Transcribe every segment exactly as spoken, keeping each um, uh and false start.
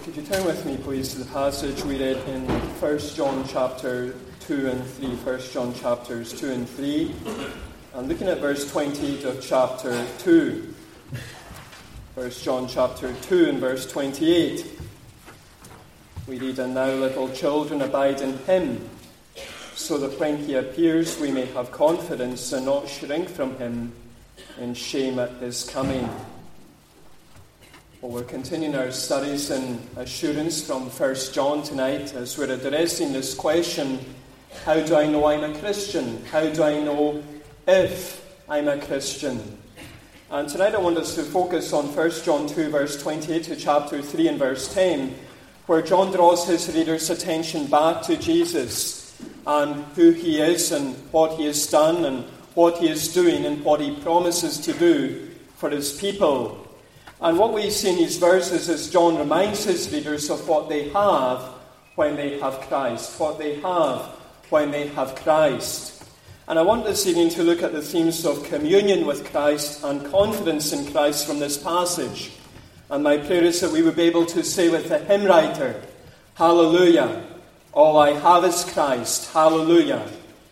Could you turn with me, please, to the passage we read in First John chapter two and three. First John chapters two and three. And looking at verse twenty-eight of chapter two. First John chapter two and verse twenty-eight. We read, "And now, little children, abide in him, so that when he appears we may have confidence and not shrink from him in shame at his coming." Well, we're continuing our studies in assurance from First John tonight as we're addressing this question, how do I know I'm a Christian? How do I know if I'm a Christian? And tonight I want us to focus on First John two, verse twenty-eight to chapter three and verse ten, where John draws his readers' attention back to Jesus and who he is and what he has done and what he is doing and what he promises to do for his people. And what we see in these verses is John reminds his readers of what they have when they have Christ, what they have when they have Christ. And I want this evening to look at the themes of communion with Christ and confidence in Christ from this passage. And my prayer is that we would be able to say with the hymn writer, "Hallelujah, all I have is Christ. Hallelujah,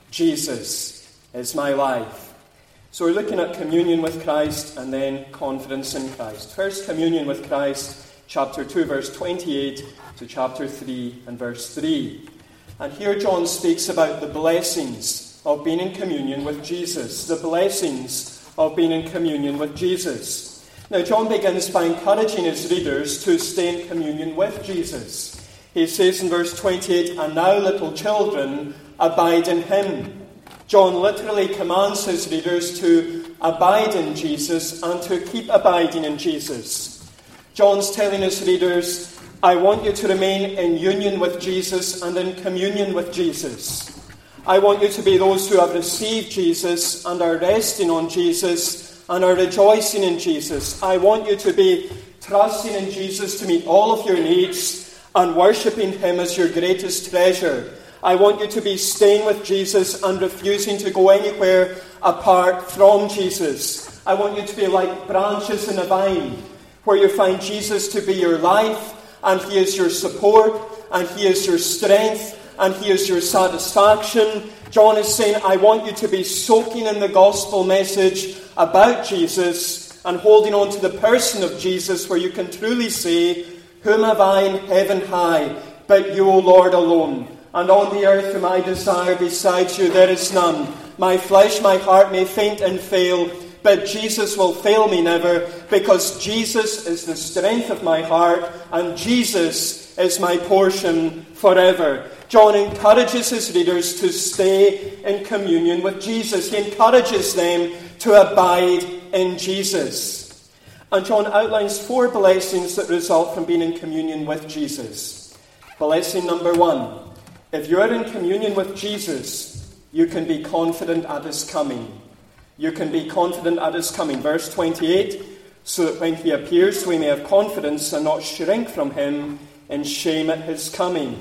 Jesus is my life." So we're looking at communion with Christ and then confidence in Christ. First, communion with Christ, chapter two, verse twenty-eight to chapter three and verse three. And here John speaks about the blessings of being in communion with Jesus. The blessings of being in communion with Jesus. Now, John begins by encouraging his readers to stay in communion with Jesus. He says in verse twenty-eight, "And now, little children, abide in him." John literally commands his readers to abide in Jesus and to keep abiding in Jesus. John's telling his readers, I want you to remain in union with Jesus and in communion with Jesus. I want you to be those who have received Jesus and are resting on Jesus and are rejoicing in Jesus. I want you to be trusting in Jesus to meet all of your needs and worshipping him as your greatest treasure. I want you to be staying with Jesus and refusing to go anywhere apart from Jesus. I want you to be like branches in a vine, where you find Jesus to be your life, and he is your support, and he is your strength, and he is your satisfaction. John is saying, I want you to be soaking in the gospel message about Jesus and holding on to the person of Jesus, where you can truly say, "Whom have I in heaven high, but you, O Lord, alone? And on the earth whom I desire, besides you there is none. My flesh, my heart may faint and fail, but Jesus will fail me never, because Jesus is the strength of my heart, and Jesus is my portion forever." John encourages his readers to stay in communion with Jesus. He encourages them to abide in Jesus. And John outlines four blessings that result from being in communion with Jesus. Blessing number one. If you are in communion with Jesus, you can be confident at his coming. You can be confident at his coming. Verse twenty-eight, "So that when he appears, we may have confidence and not shrink from him in shame at his coming."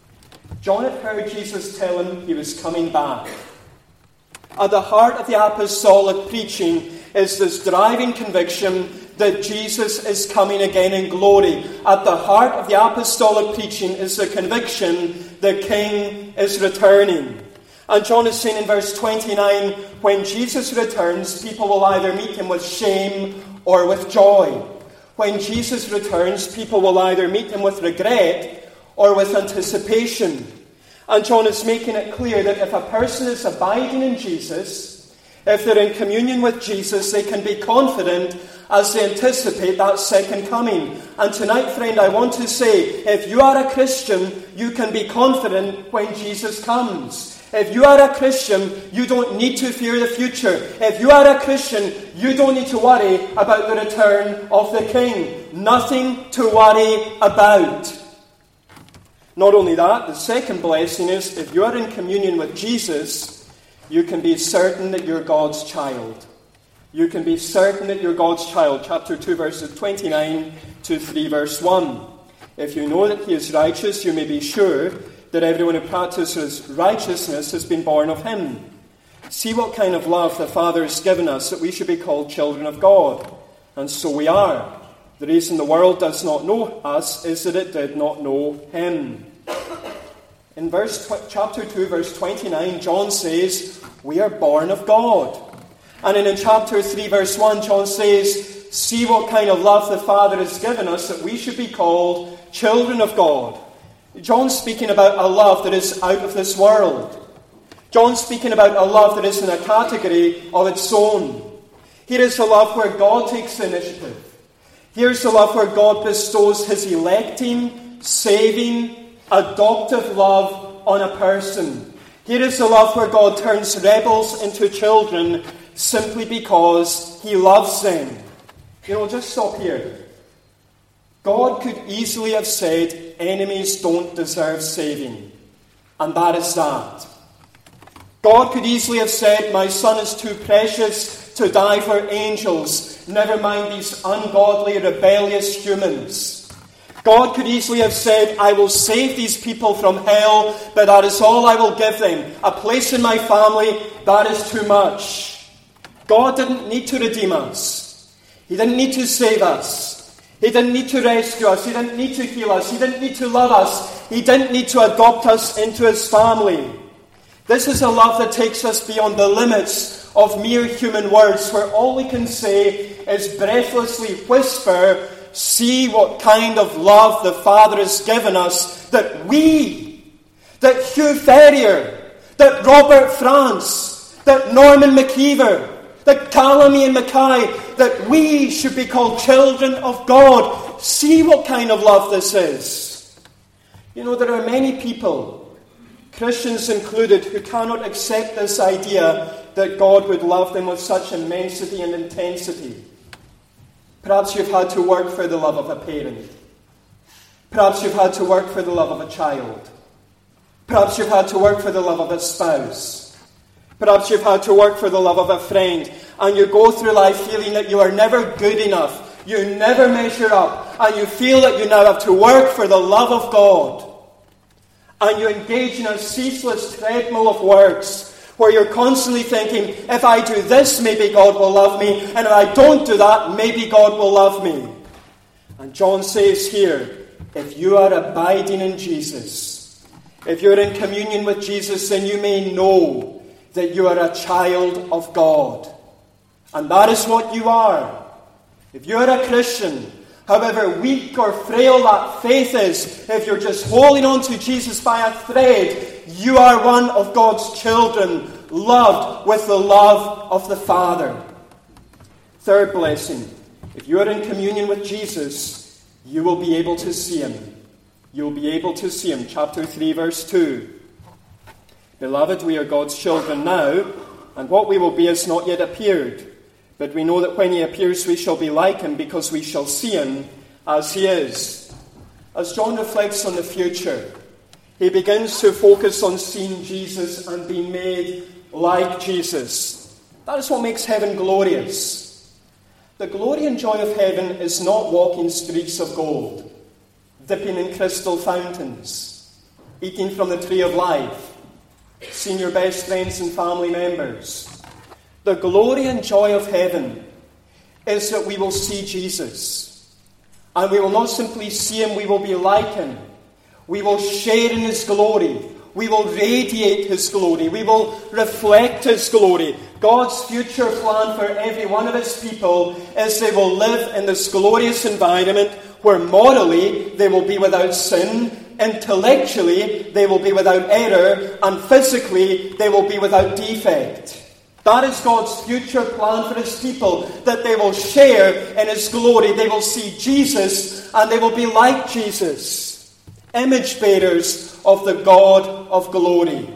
John had heard Jesus tell him he was coming back. At the heart of the apostolic preaching is this driving conviction that Jesus is coming again in glory. At the heart of the apostolic preaching is the conviction the King is returning. And John is saying in verse twenty-nine, when Jesus returns, people will either meet him with shame or with joy. When Jesus returns, people will either meet him with regret or with anticipation. And John is making it clear that if a person is abiding in Jesus, if they're in communion with Jesus, they can be confident as they anticipate that second coming. And tonight, friend, I want to say, if you are a Christian, you can be confident when Jesus comes. If you are a Christian, you don't need to fear the future. If you are a Christian, you don't need to worry about the return of the King. Nothing to worry about. Not only that, the second blessing is, if you are in communion with Jesus, you can be certain that you're God's child. You can be certain that you're God's child. Chapter two, verses twenty-nine to three, verse one. If you know that he is righteous, you may be sure that everyone who practices righteousness has been born of him. See what kind of love the Father has given us, that we should be called children of God. And so we are. The reason the world does not know us is that it did not know him. In verse tw- chapter two, verse twenty-nine, John says, we are born of God. And in, in chapter three, verse one, John says, see what kind of love the Father has given us, that we should be called children of God. John's speaking about a love that is out of this world. John's speaking about a love that is in a category of its own. Here is a love where God takes the initiative. Here's a love where God bestows his electing, saving, adoptive love on a person. Here is a love where God turns rebels into children simply because he loves them. You know, just stop here. God could easily have said, enemies don't deserve saving. And that is that. God could easily have said, my son is too precious to die for angels, never mind these ungodly, rebellious humans. God could easily have said, I will save these people from hell, but that is all I will give them. A place in my family, that is too much. God didn't need to redeem us. He didn't need to save us. He didn't need to rescue us. He didn't need to heal us. He didn't need to love us. He didn't need to adopt us into his family. This is a love that takes us beyond the limits of mere human words, where all we can say is breathlessly whisper, see what kind of love the Father has given us, that we, that Hugh Ferrier, that Robert France, that Norman McKeever, that Callum Ian Mackay, that we should be called children of God. See what kind of love this is. You know, there are many people, Christians included, who cannot accept this idea that God would love them with such immensity and intensity. Perhaps you've had to work for the love of a parent. Perhaps you've had to work for the love of a child. Perhaps you've had to work for the love of a spouse. Perhaps you've had to work for the love of a friend. And you go through life feeling that you are never good enough. You never measure up. And you feel that you now have to work for the love of God. And you engage in a ceaseless treadmill of works, where you're constantly thinking, if I do this, maybe God will love me, and if I don't do that, maybe God will love me. And John says here, if you are abiding in Jesus, if you're in communion with Jesus, then you may know that you are a child of God. And that is what you are. If you are a Christian, however weak or frail that faith is, if you're just holding on to Jesus by a thread, you are one of God's children, loved with the love of the Father. Third blessing, if you are in communion with Jesus, you will be able to see him. You'll be able to see him. Chapter three, verse two. Beloved, we are God's children now, and what we will be has not yet appeared. But we know that when he appears, we shall be like him, because we shall see him as he is. As John reflects on the future, he begins to focus on seeing Jesus and being made like Jesus. That is what makes heaven glorious. The glory and joy of heaven is not walking streets of gold, dipping in crystal fountains, eating from the tree of life, seeing your best friends and family members. The glory and joy of heaven is that we will see Jesus. And we will not simply see him, we will be like him. We will share in his glory. We will radiate his glory. We will reflect his glory. God's future plan for every one of his people is they will live in this glorious environment where morally they will be without sin, intellectually they will be without error, and physically they will be without defect. That is God's future plan for his people, that they will share in his glory. They will see Jesus and they will be like Jesus, image bearers of the God of glory.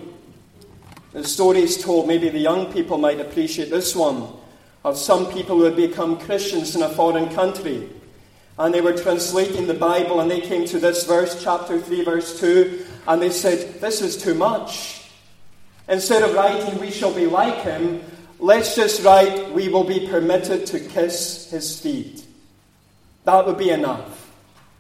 The story is told, maybe the young people might appreciate this one, of some people who had become Christians in a foreign country. And they were translating the Bible and they came to this verse, chapter three, verse two, and they said, this is too much. Instead of writing, we shall be like him, let's just write, we will be permitted to kiss his feet. That would be enough.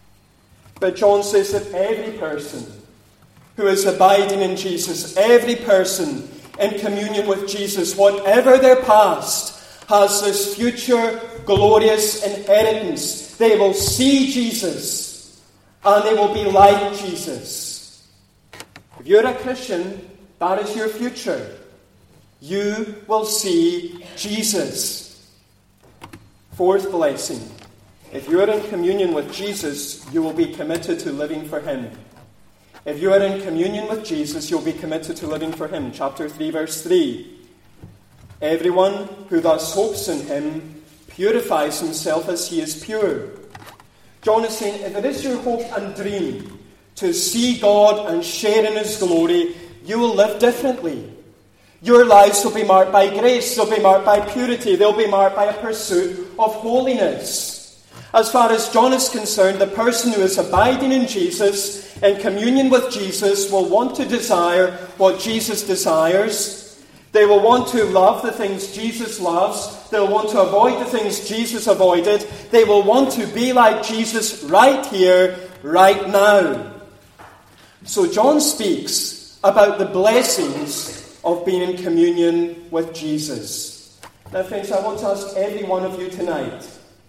But John says that every person who is abiding in Jesus, every person in communion with Jesus, whatever their past, has this future glorious inheritance. they will see Jesus, and they will be like Jesus. If you're a Christian, that is your future. You will see Jesus. Fourth blessing. If you are in communion with Jesus, you will be committed to living for Him. If you are in communion with Jesus, you'll be committed to living for Him. Chapter three, verse three. Everyone who thus hopes in Him purifies himself as He is pure. John is saying, if it is your hope and dream to see God and share in His glory, you will live differently. Your lives will be marked by grace, they'll be marked by purity, they'll be marked by a pursuit of holiness. As far as John is concerned, the person who is abiding in Jesus, in communion with Jesus, will want to desire what Jesus desires. They will want to love the things Jesus loves. They'll want to avoid the things Jesus avoided. They will want to be like Jesus right here, right now. So John speaks about the blessings of being in communion with Jesus. Now, friends, I want to ask every one of you tonight,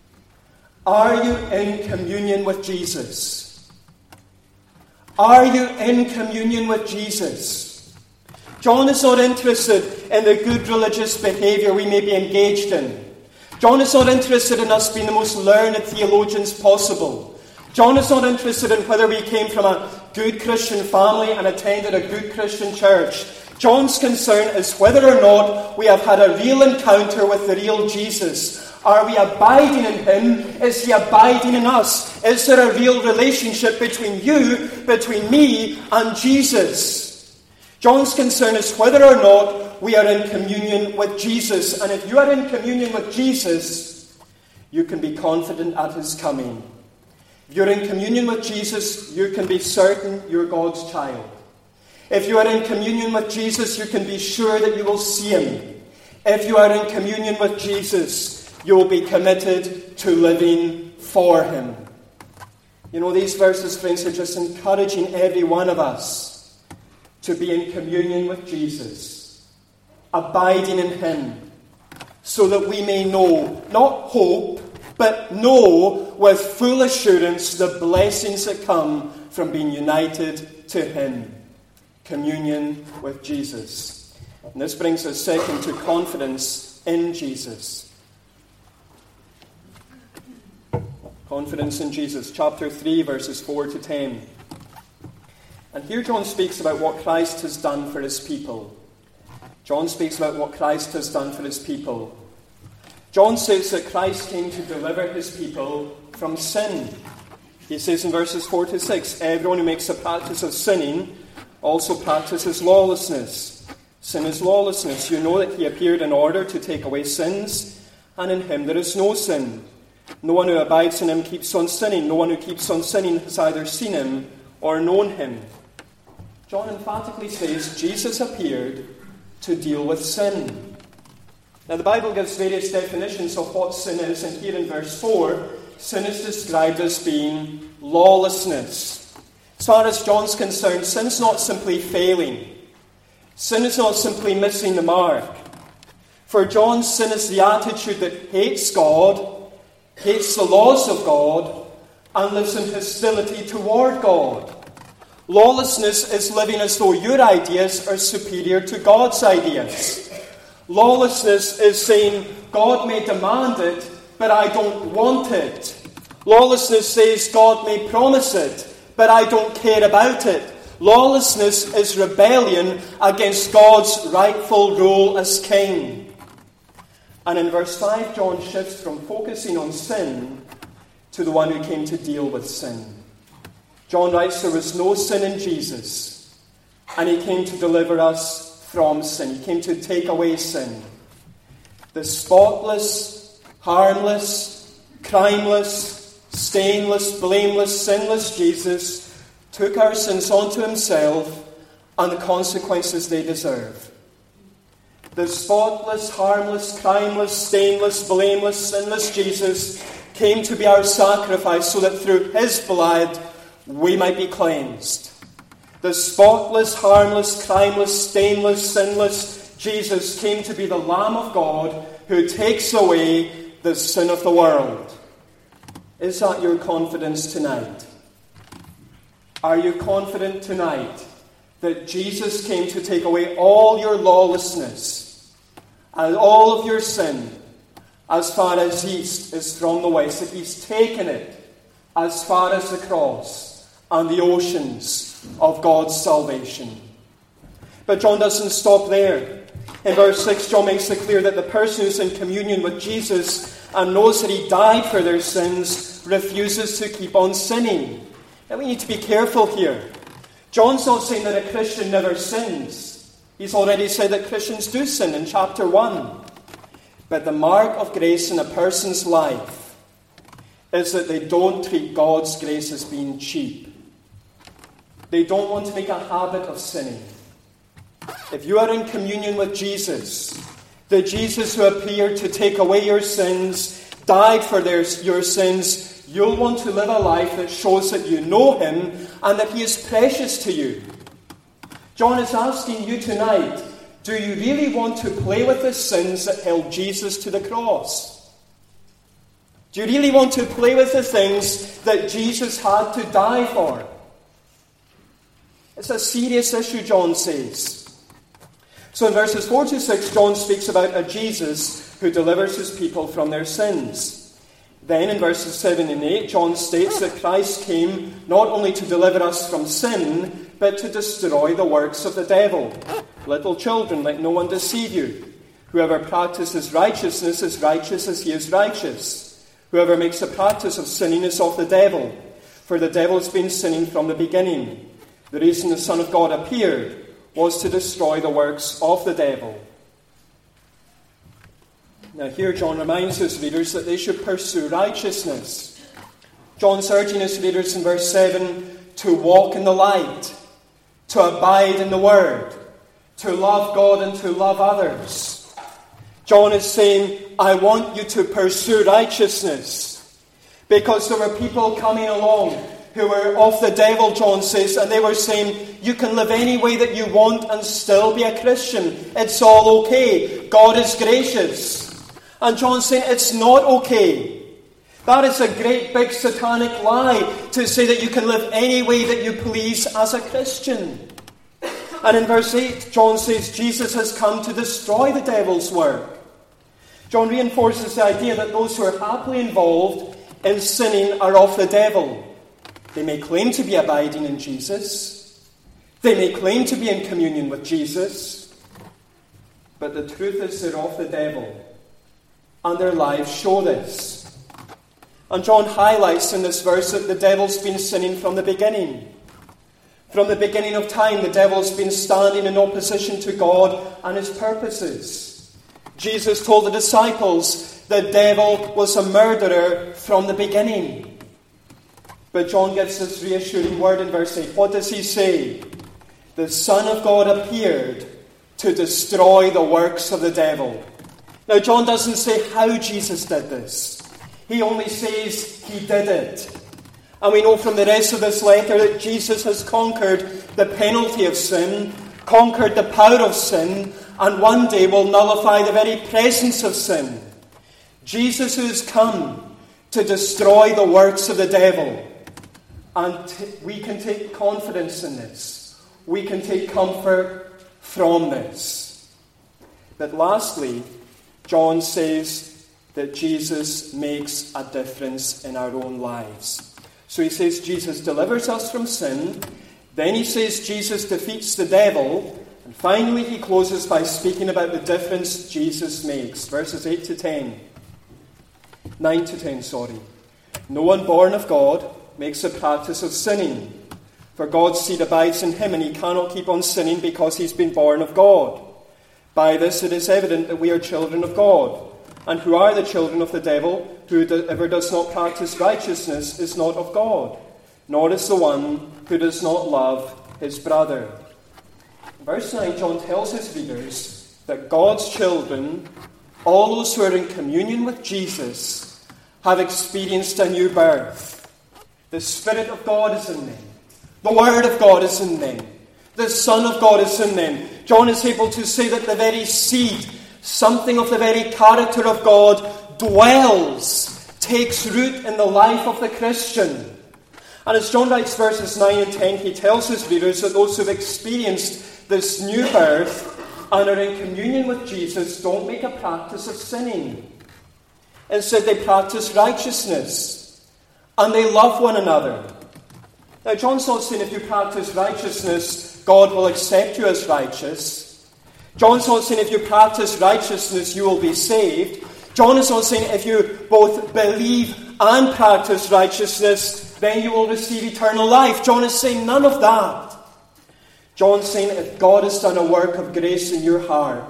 are you in communion with Jesus? Are you in communion with Jesus? John is not interested in the good religious behaviour we may be engaged in. John is not interested in us being the most learned theologians possible. John is not interested in whether we came from a good Christian family and attended a good Christian church. John's concern is whether or not we have had a real encounter with the real Jesus. Are we abiding in Him? Is He abiding in us? Is there a real relationship between you, between me, and Jesus? John's concern is whether or not we are in communion with Jesus. And if you are in communion with Jesus, you can be confident at His coming. If you're in communion with Jesus, you can be certain you're God's child. If you are in communion with Jesus, you can be sure that you will see Him. If you are in communion with Jesus, you will be committed to living for Him. You know, these verses, friends, are just encouraging every one of us to be in communion with Jesus, abiding in Him, so that we may know, not hope, but know with full assurance the blessings that come from being united to Him. Communion with Jesus. And this brings us second to confidence in Jesus. Confidence in Jesus. Chapter three, verses four to ten. And here John speaks about what Christ has done for His people. John speaks about what Christ has done for His people. John says that Christ came to deliver His people from sin. He says in verses four to six, everyone who makes a practice of sinning also practices lawlessness. Sin is lawlessness. You know that He appeared in order to take away sins, and in Him there is no sin. No one who abides in Him keeps on sinning. No one who keeps on sinning has either seen Him or known Him. John emphatically says Jesus appeared to deal with sin. Now the Bible gives various definitions of what sin is, and here in verse four, sin is described as being lawlessness. As far as John's concerned, sin is not simply failing. Sin is not simply missing the mark. For John, sin is the attitude that hates God, hates the laws of God, and lives in hostility toward God. Lawlessness is living as though your ideas are superior to God's ideas. Lawlessness is saying, God may demand it, but I don't want it. Lawlessness says, God may promise it, but I don't care about it. Lawlessness is rebellion against God's rightful role as king. And in verse five, John shifts from focusing on sin to the one who came to deal with sin. John writes, there was no sin in Jesus, and He came to deliver us from sin. He came to take away sin. The spotless, harmless, crimeless, stainless, blameless, sinless Jesus took our sins onto Himself and the consequences they deserve. The spotless, harmless, crimeless, stainless, blameless, sinless Jesus came to be our sacrifice so that through His blood we might be cleansed. The spotless, harmless, crimeless, stainless, sinless Jesus came to be the Lamb of God who takes away the sin of the world. Is that your confidence tonight? Are you confident tonight that Jesus came to take away all your lawlessness and all of your sin as far as east is from the west, that he's taken it as far as the cross and the oceans of God's salvation? But John doesn't stop there. In verse six, John makes it clear that the person who's in communion with Jesus and knows that he died for their sins refuses to keep on sinning. Now we need to be careful here. John's not saying that a Christian never sins. He's already said that Christians do sin in chapter one. But the mark of grace in a person's life is that they don't treat God's grace as being cheap. They don't want to make a habit of sinning. If you are in communion with Jesus, the Jesus who appeared to take away your sins, died for their, your sins, you'll want to live a life that shows that you know him and that he is precious to you. John is asking you tonight, do you really want to play with the sins that held Jesus to the cross? Do you really want to play with the things that Jesus had to die for? It's a serious issue, John says. So in verses four to six, John speaks about a Jesus who delivers his people from their sins. Then in verses seven and eight, John states that Christ came not only to deliver us from sin, but to destroy the works of the devil. Little children, let no one deceive you. Whoever practices righteousness is righteous as he is righteous. Whoever makes a practice of sinning is of the devil, for the devil has been sinning from the beginning. The reason the Son of God appeared was to destroy the works of the devil. Now here John reminds his readers that they should pursue righteousness. John's urging his readers in verse seven to walk in the light, to abide in the Word, to love God and to love others. John is saying, I want you to pursue righteousness. Because there were people coming along who were of the devil, John says, and they were saying, you can live any way that you want and still be a Christian. It's all okay. God is gracious. And John's saying, it's not okay. That is a great big satanic lie to say that you can live any way that you please as a Christian. And in verse eight, John says, Jesus has come to destroy the devil's work. John reinforces the idea that those who are happily involved in sinning are of the devil. They may claim to be abiding in Jesus. They may claim to be in communion with Jesus. But the truth is they're of the devil. And their lives show this. And John highlights in this verse that the devil's been sinning from the beginning. From the beginning of time, the devil's been standing in opposition to God and his purposes. Jesus told the disciples the devil was a murderer from the beginning. But John gives this reassuring word in verse eight. What does he say? The Son of God appeared to destroy the works of the devil. Now, John doesn't say how Jesus did this. He only says he did it. And we know from the rest of this letter that Jesus has conquered the penalty of sin, conquered the power of sin, and one day will nullify the very presence of sin. Jesus who has come to destroy the works of the devil. And t- we can take confidence in this. We can take comfort from this. But lastly, John says that Jesus makes a difference in our own lives. So he says Jesus delivers us from sin. Then he says Jesus defeats the devil. And finally he closes by speaking about the difference Jesus makes. Verses eight to ten. nine to ten, sorry. No one born of God makes a practice of sinning. For God's seed abides in him, and he cannot keep on sinning because he's been born of God. By this it is evident that we are children of God. And who are the children of the devil? Whoever does not practice righteousness is not of God, nor is the one who does not love his brother. In verse nine, John tells his readers that God's children, all those who are in communion with Jesus, have experienced a new birth. The Spirit of God is in them. The Word of God is in them. The Son of God is in them. John is able to say that the very seed, something of the very character of God, dwells, takes root in the life of the Christian. And as John writes verses nine and ten, he tells his readers that those who have experienced this new birth and are in communion with Jesus don't make a practice of sinning. Instead, they practice righteousness, and they love one another. Now, John's not saying if you practice righteousness, God will accept you as righteous. John's not saying if you practice righteousness, you will be saved. John is not saying if you both believe and practice righteousness, then you will receive eternal life. John is saying none of that. John's saying if God has done a work of grace in your heart,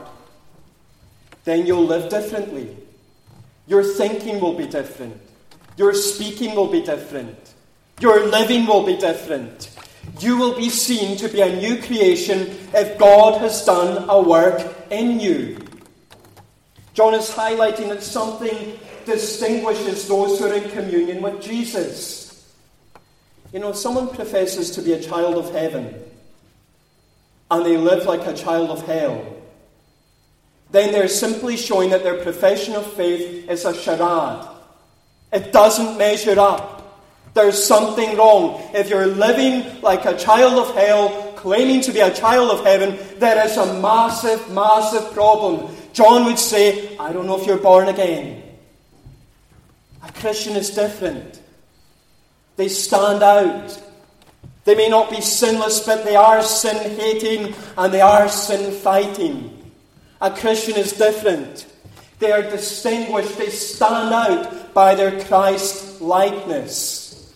then you'll live differently. Your thinking will be different. Your speaking will be different. Your living will be different. You will be seen to be a new creation if God has done a work in you. John is highlighting that something distinguishes those who are in communion with Jesus. You know, if someone professes to be a child of heaven and they live like a child of hell, then they're simply showing that their profession of faith is a charade. It doesn't measure up. There's something wrong. If you're living like a child of hell, claiming to be a child of heaven, there is a massive, massive problem. John would say, I don't know if you're born again. A Christian is different. They stand out. They may not be sinless, but they are sin-hating and they are sin-fighting. A Christian is different. They are distinguished. They stand out by their Christ-likeness.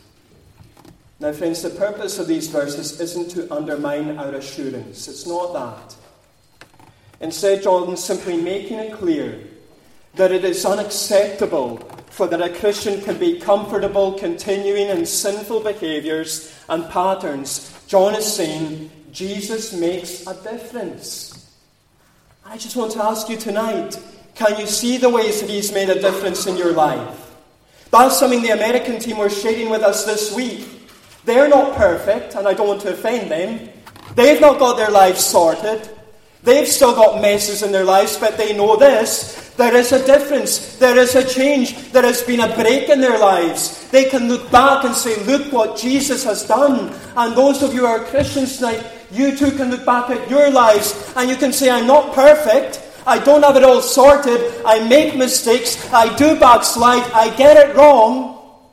Now, friends, the purpose of these verses isn't to undermine our assurance. It's not that. Instead, John is simply making it clear that it is unacceptable for that a Christian can be comfortable continuing in sinful behaviours and patterns. John is saying Jesus makes a difference. I just want to ask you tonight, can you see the ways that he's made a difference in your life? That's something the American team were sharing with us this week. They're not perfect, and I don't want to offend them. They've not got their lives sorted. They've still got messes in their lives, but they know this. There is a difference. There is a change. There has been a break in their lives. They can look back and say, look what Jesus has done. And those of you who are Christians tonight, you too can look back at your lives and you can say, I'm not perfect. I don't have it all sorted. I make mistakes. I do backslide. I get it wrong.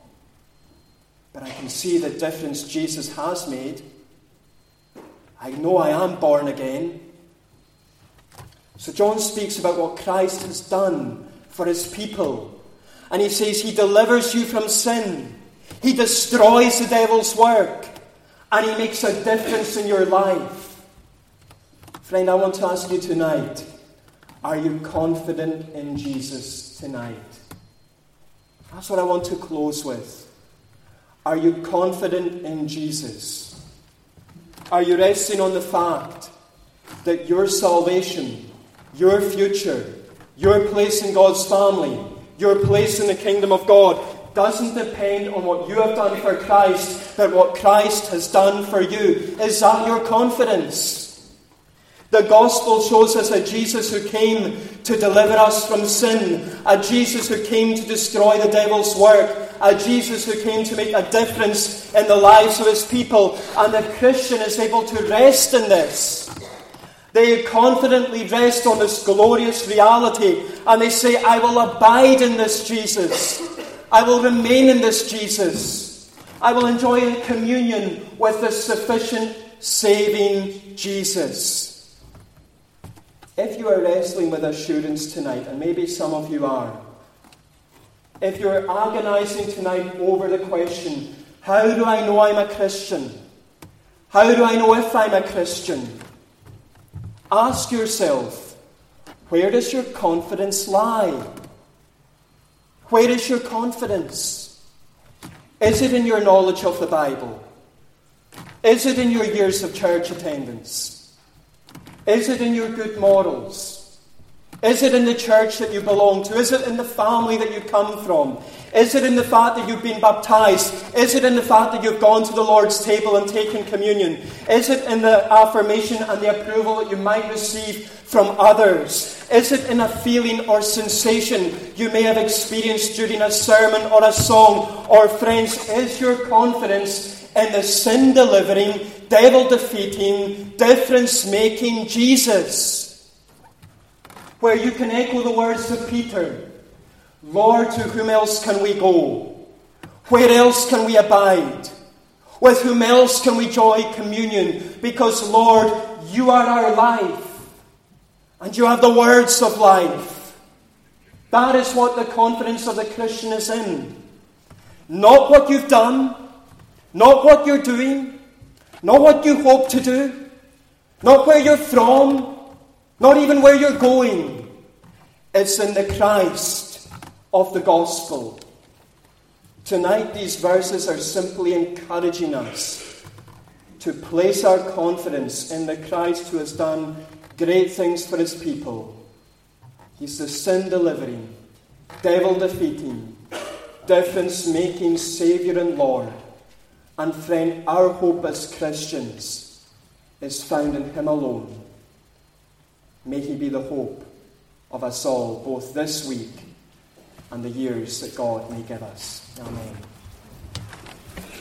But I can see the difference Jesus has made. I know I am born again. So John speaks about what Christ has done for his people. And he says he delivers you from sin. He destroys the devil's work. And he makes a difference in your life. Friend, I want to ask you tonight, are you confident in Jesus tonight? That's what I want to close with. Are you confident in Jesus? Are you resting on the fact that your salvation, your future, your place in God's family, your place in the kingdom of God doesn't depend on what you have done for Christ, but what Christ has done for you? Is that your confidence? The gospel shows us a Jesus who came to deliver us from sin, a Jesus who came to destroy the devil's work, a Jesus who came to make a difference in the lives of his people, and the Christian is able to rest in this. They confidently rest on this glorious reality, and they say, I will abide in this Jesus. I will remain in this Jesus. I will enjoy communion with this sufficient, saving Jesus. If you are wrestling with assurance tonight, and maybe some of you are, if you're agonizing tonight over the question, how do I know I'm a Christian? How do I know if I'm a Christian? Ask yourself, where does your confidence lie? Where is your confidence? Is it in your knowledge of the Bible? Is it in your years of church attendance? Is it in your good morals? Is it in the church that you belong to? Is it in the family that you come from? Is it in the fact that you've been baptized? Is it in the fact that you've gone to the Lord's table and taken communion? Is it in the affirmation and the approval that you might receive from others? Is it in a feeling or sensation you may have experienced during a sermon or a song? Or friends, is your confidence in the sin-delivering, devil-defeating, difference-making Jesus? Where you can echo the words of Peter, Lord, to whom else can we go? Where else can we abide? With whom else can we enjoy communion? Because, Lord, you are our life. And you have the words of life. That is what the confidence of the Christian is in. Not what you've done. Not what you're doing. Not what you hope to do. Not where you're from. Not even where you're going. It's in the Christ of the gospel. Tonight, these verses are simply encouraging us to place our confidence in the Christ who has done great things for his people. He's the sin-delivering, devil-defeating, difference-making Saviour and Lord. And friend, our hope as Christians is found in him alone. May he be the hope of us all, both this week and the years that God may give us. Amen.